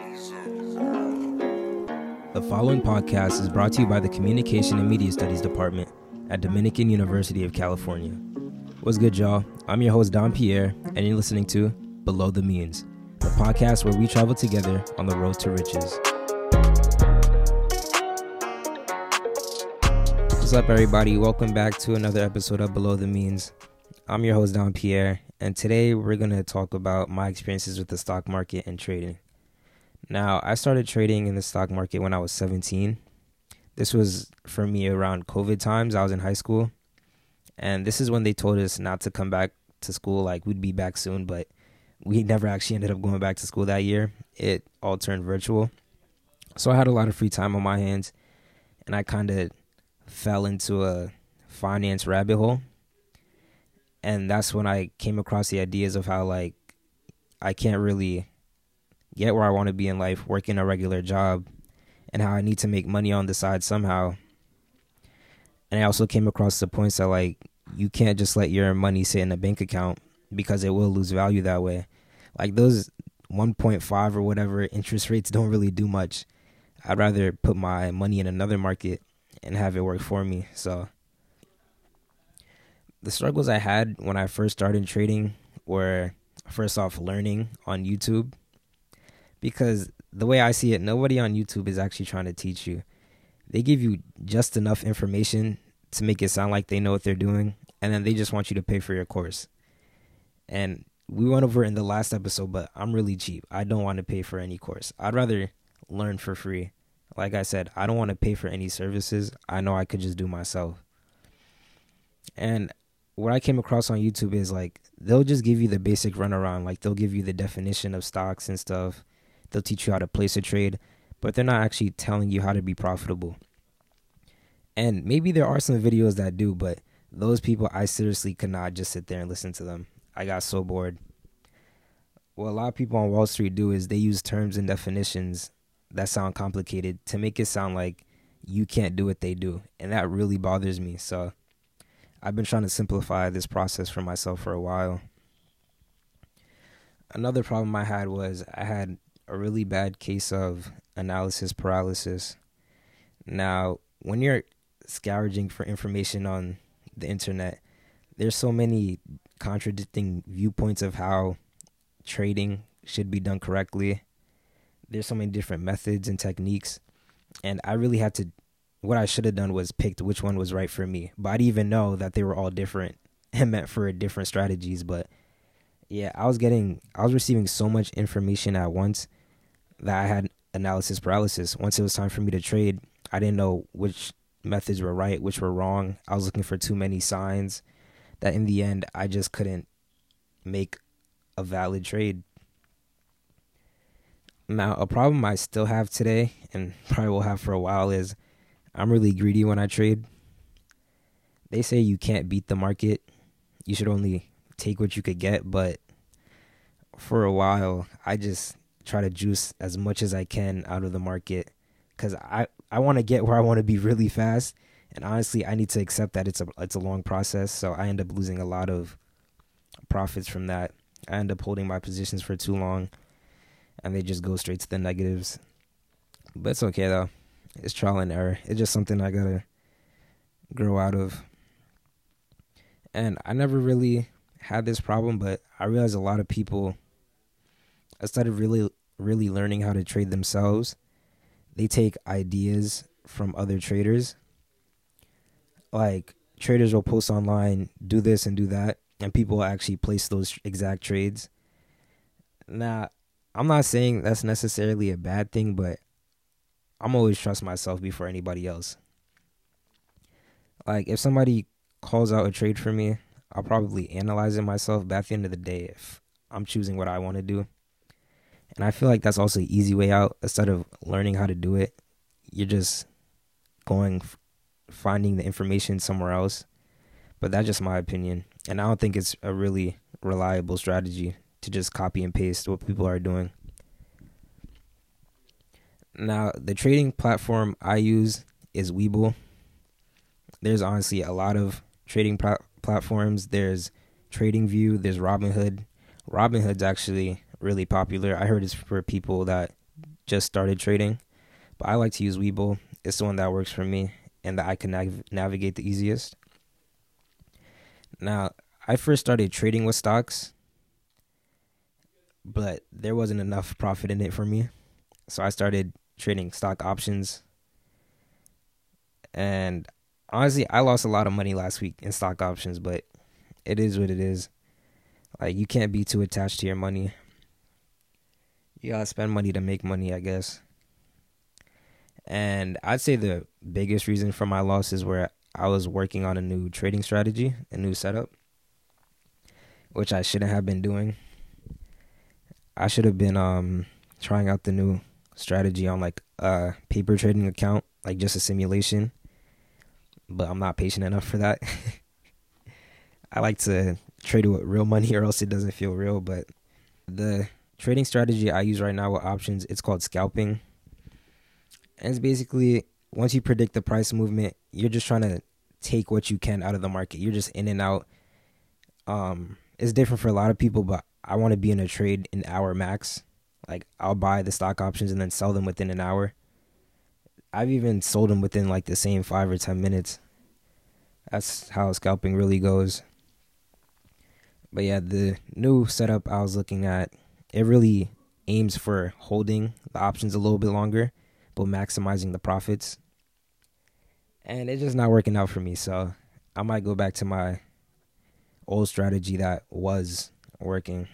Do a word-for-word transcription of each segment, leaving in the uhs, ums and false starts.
The following podcast is brought to you by the Communication and Media Studies Department at Dominican University of California. What's good, y'all? I'm your host, Don Pierre, and you're listening to Below the Means, the podcast where we travel together on the road to riches. What's up, everybody? Welcome back to another episode of Below the Means. I'm your host, Don Pierre, and today we're going to talk about my experiences with the stock market and trading. Now, I started trading in the stock market when I was seventeen. This was for me around COVID times. I was in high school, and this is when they told us not to come back to school, like we'd be back soon, but we never actually ended up going back to school that year. It all turned virtual. So I had a lot of free time on my hands, and I kind of fell into a finance rabbit hole. And that's when I came across the ideas of how, like, I can't really get where I want to be in life working a regular job, and how I need to make money on the side somehow. And I also came across the points that, like, you can't just let your money sit in a bank account because it will lose value that way. Like, those one point five or whatever interest rates don't really do much. I'd rather put my money in another market and have it work for me. So the struggles I had when I first started trading were, first off, learning on YouTube. Because the way I see it, nobody on YouTube is actually trying to teach you. They give you just enough information to make it sound like they know what they're doing, and then they just want you to pay for your course. And we went over it in the last episode, but I'm really cheap. I don't want to pay for any course. I'd rather learn for free. Like I said, I don't want to pay for any services. I know I could just do myself. And what I came across on YouTube is, like, they'll just give you the basic runaround. Like, they'll give you the definition of stocks and stuff. They'll teach you how to place a trade, but they're not actually telling you how to be profitable. And maybe there are some videos that do, but those people, I seriously could not just sit there and listen to them. I got so bored. What a lot of people on Wall Street do is they use terms and definitions that sound complicated to make it sound like you can't do what they do. And that really bothers me. So I've been trying to simplify this process for myself for a while. Another problem I had was I had a really bad case of analysis paralysis. Now, when you're scrounging for information on the internet, there's so many contradicting viewpoints of how trading should be done correctly. There's so many different methods and techniques, and I really had to, what I should have done was picked which one was right for me. But I didn't even know that they were all different and meant for different strategies. But yeah, I was getting, I was receiving so much information at once that I had analysis paralysis. Once it was time for me to trade, I didn't know which methods were right, which were wrong. I was looking for too many signs that in the end, I just couldn't make a valid trade. Now, a problem I still have today, and probably will have for a while, is I'm really greedy when I trade. They say you can't beat the market. You should only take what you could get. But for a while, I just try to juice as much as I can out of the market because I, I want to get where I want to be really fast. And honestly, I need to accept that it's a it's a long process. So I end up losing a lot of profits from that. I end up holding my positions for too long, and they just go straight to the negatives. But it's okay, though. It's trial and error. It's just something I got to grow out of. And I never really had this problem, but I realized a lot of people, I started really, really learning how to trade themselves. They take ideas from other traders. Like, traders will post online, do this and do that, and people will actually place those exact trades. Now, I'm not saying that's necessarily a bad thing, but I'm always trust myself before anybody else. Like, if somebody calls out a trade for me, I'll probably analyze it myself. But at the end of the day, if I'm choosing what I want to do, and I feel like that's also an easy way out. Instead of learning how to do it, you're just going, finding the information somewhere else. But that's just my opinion. And I don't think it's a really reliable strategy to just copy and paste what people are doing. Now, the trading platform I use is Webull. There's honestly a lot of trading pl- platforms. There's TradingView, there's Robinhood. Robinhood's actually really popular. I heard it's for people that just started trading, but I like to use Webull. It's the one that works for me and that I can nav- navigate the easiest. Now, I first started trading with stocks, but there wasn't enough profit in it for me. So I started trading stock options. And honestly, I lost a lot of money last week in stock options, but it is what it is. Like, you can't be too attached to your money. You gotta spend money to make money, I guess. And I'd say the biggest reason for my losses were I was working on a new trading strategy, a new setup, which I shouldn't have been doing. I should have been um trying out the new strategy on like a paper trading account, like just a simulation. But I'm not patient enough for that. I like to trade with real money or else it doesn't feel real. But the trading strategy I use right now with options, it's called scalping. And it's basically, once you predict the price movement, you're just trying to take what you can out of the market. You're just in and out. Um, it's different for a lot of people, but I want to be in a trade an hour max. Like, I'll buy the stock options and then sell them within an hour. I've even sold them within like the same five or ten minutes. That's how scalping really goes. But yeah, the new setup I was looking at, it really aims for holding the options a little bit longer, but maximizing the profits. And it's just not working out for me. So I might go back to my old strategy that was working.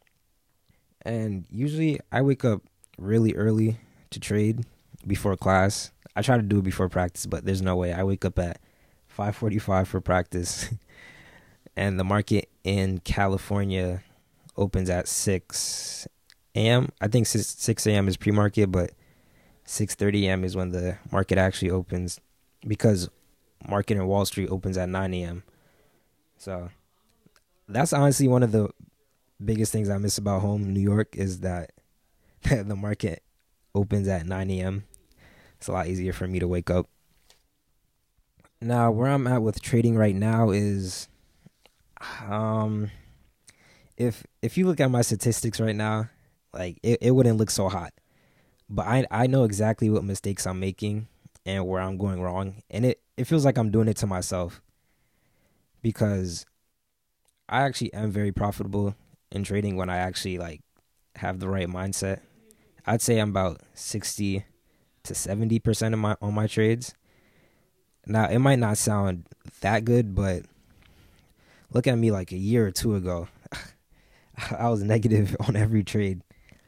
And usually I wake up really early to trade before class. I try to do it before practice, but there's no way. I wake up at five forty-five for practice. And the market in California opens at six a.m. I think six a.m. is pre-market, but six thirty a.m. is when the market actually opens, because market in Wall Street opens at nine a.m. So that's honestly one of the biggest things I miss about home, New York, is that the market opens at nine a.m. It's a lot easier for me to wake up. Now, where I'm at with trading right now is, um, if if you look at my statistics right now, like it, it wouldn't look so hot. But I I know exactly what mistakes I'm making and where I'm going wrong. And it, it feels like I'm doing it to myself, because I actually am very profitable in trading when I actually like have the right mindset. I'd say I'm about sixty to seventy percent of my on my trades. Now, it might not sound that good, but look at me like a year or two ago. I was negative on every trade.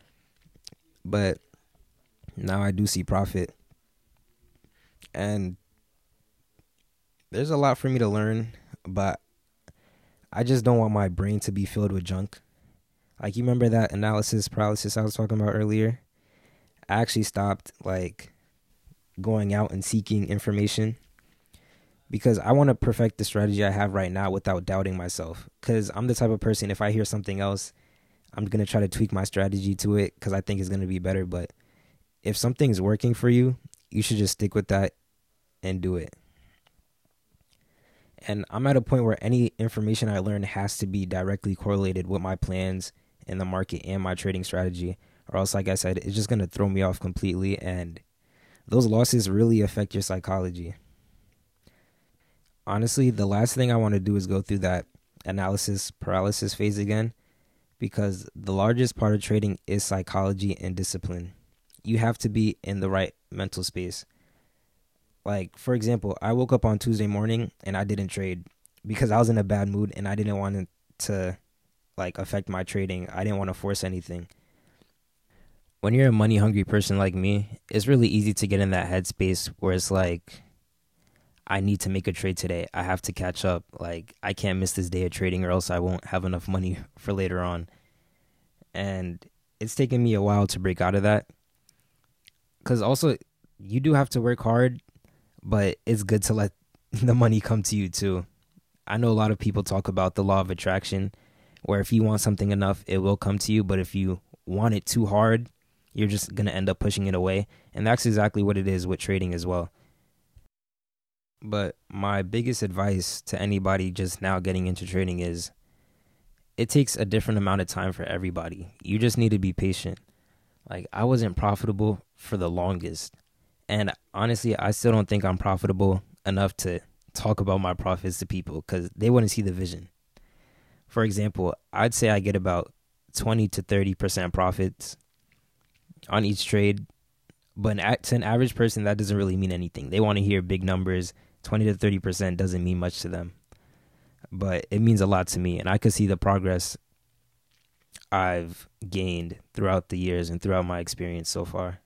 But now I do see profit. And there's a lot for me to learn, but I just don't want my brain to be filled with junk. Like, you remember that analysis paralysis I was talking about earlier? I actually stopped, like, going out and seeking information, because I want to perfect the strategy I have right now without doubting myself. Because I'm the type of person, if I hear something else, I'm going to try to tweak my strategy to it because I think it's going to be better. But if something's working for you, you should just stick with that and do it. And I'm at a point where any information I learn has to be directly correlated with my plans in the market and my trading strategy, or else, like I said, it's just going to throw me off completely. And those losses really affect your psychology. Honestly, the last thing I want to do is go through that analysis paralysis phase again, because the largest part of trading is psychology and discipline. You have to be in the right mental space. Like, for example, I woke up on Tuesday morning and I didn't trade because I was in a bad mood and I didn't want it to like affect my trading. I didn't want to force anything. When you're a money hungry person like me, it's really easy to get in that headspace where it's like, I need to make a trade today. I have to catch up. Like, I can't miss this day of trading or else I won't have enough money for later on. And it's taken me a while to break out of that. Because also, you do have to work hard, but it's good to let the money come to you too. I know a lot of people talk about the law of attraction, where if you want something enough, it will come to you. But if you want it too hard, you're just going to end up pushing it away. And that's exactly what it is with trading as well. But my biggest advice to anybody just now getting into trading is, it takes a different amount of time for everybody. You just need to be patient. Like, I wasn't profitable for the longest. And honestly, I still don't think I'm profitable enough to talk about my profits to people because they wouldn't see the vision. For example, I'd say I get about twenty to thirty percent profits on each trade. But to an average person, that doesn't really mean anything. They want to hear big numbers. twenty to thirty percent doesn't mean much to them. But it means a lot to me. And I could see the progress I've gained throughout the years and throughout my experience so far.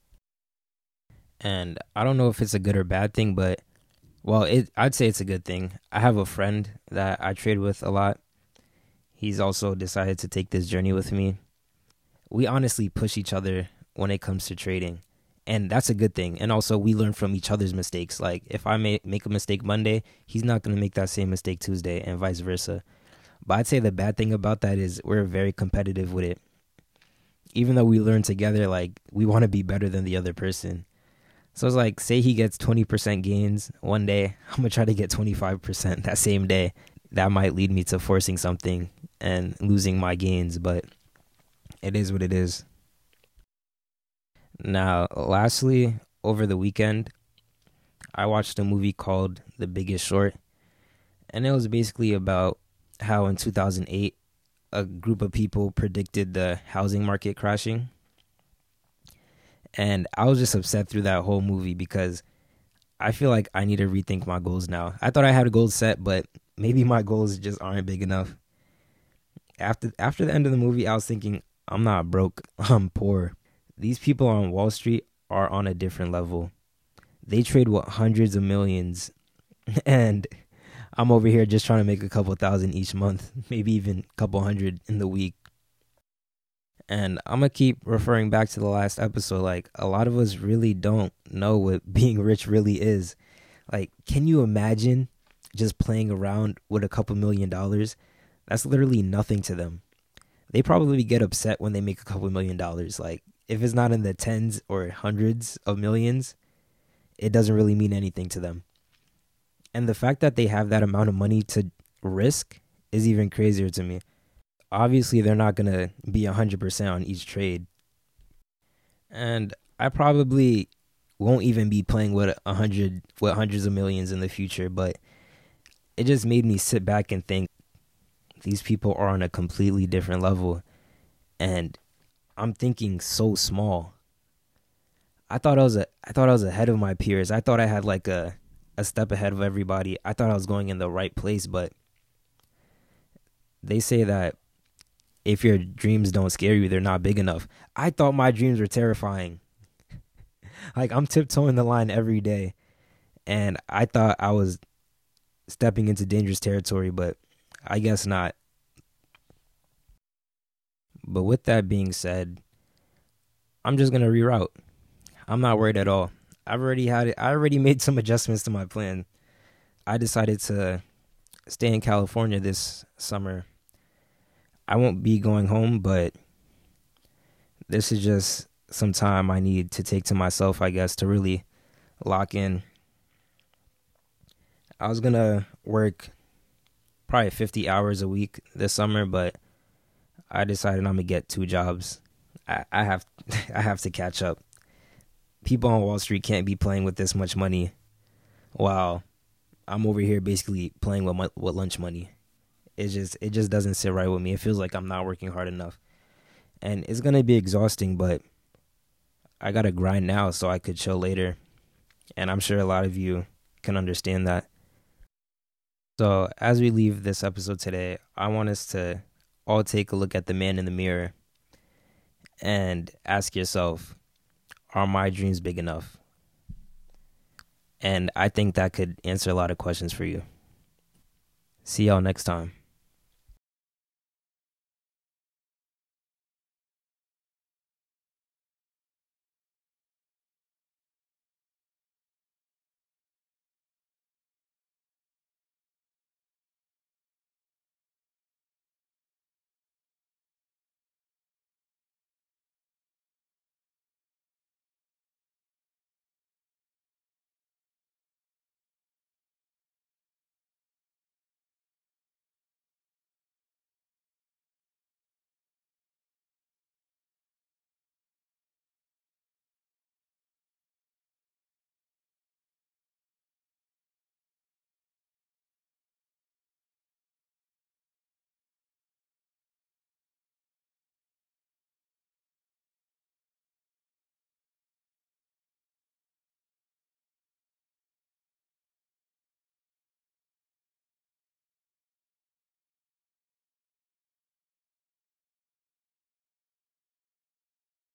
And I don't know if it's a good or bad thing, but, well, it, I'd say it's a good thing. I have a friend that I trade with a lot. He's also decided to take this journey with me. We honestly push each other when it comes to trading. And that's a good thing. And also, we learn from each other's mistakes. Like, if I may make a mistake Monday, he's not going to make that same mistake Tuesday and vice versa. But I'd say the bad thing about that is we're very competitive with it. Even though we learn together, like, we want to be better than the other person. So it's like, say he gets twenty percent gains one day, I'm going to try to get twenty-five percent that same day. That might lead me to forcing something and losing my gains, but it is what it is. Now, lastly, over the weekend, I watched a movie called The Biggest Short, and it was basically about how in two thousand eight, a group of people predicted the housing market crashing. And I was just upset through that whole movie because I feel like I need to rethink my goals now. I thought I had a goal set, but maybe my goals just aren't big enough. After after the end of the movie, I was thinking, I'm not broke, I'm poor. These people on Wall Street are on a different level. They trade with hundreds of millions, and I'm over here just trying to make a couple thousand each month, maybe even a couple hundred in the week. And I'm going to keep referring back to the last episode. Like, a lot of us really don't know what being rich really is. Like, can you imagine just playing around with a couple million dollars? That's literally nothing to them. They probably get upset when they make a couple million dollars. Like, if it's not in the tens or hundreds of millions, it doesn't really mean anything to them. And the fact that they have that amount of money to risk is even crazier to me. Obviously, they're not going to be one hundred percent on each trade. And I probably won't even be playing with a hundred, with hundreds of millions in the future, but it just made me sit back and think, these people are on a completely different level. And I'm thinking so small. I thought I was a, I thought I was ahead of my peers. I thought I had like a, a step ahead of everybody. I thought I was going in the right place, but they say that if your dreams don't scare you, they're not big enough. I thought my dreams were terrifying. Like, I'm tiptoeing the line every day, and I thought I was stepping into dangerous territory, but I guess not. But with that being said, I'm just going to reroute. I'm not worried at all. I've already had it. I already made some adjustments to my plan. I decided to stay in California this summer. I won't be going home, but this is just some time I need to take to myself, I guess, to really lock in. I was going to work probably fifty hours a week this summer, but I decided I'm going to get two jobs. I, I have I have to catch up. People on Wall Street can't be playing with this much money while I'm over here basically playing with, my, with lunch money. It just it just doesn't sit right with me. It feels like I'm not working hard enough. And it's going to be exhausting, but I got to grind now so I could chill later. And I'm sure a lot of you can understand that. So as we leave this episode today, I want us to all take a look at the man in the mirror and ask yourself, are my dreams big enough? And I think that could answer a lot of questions for you. See y'all next time.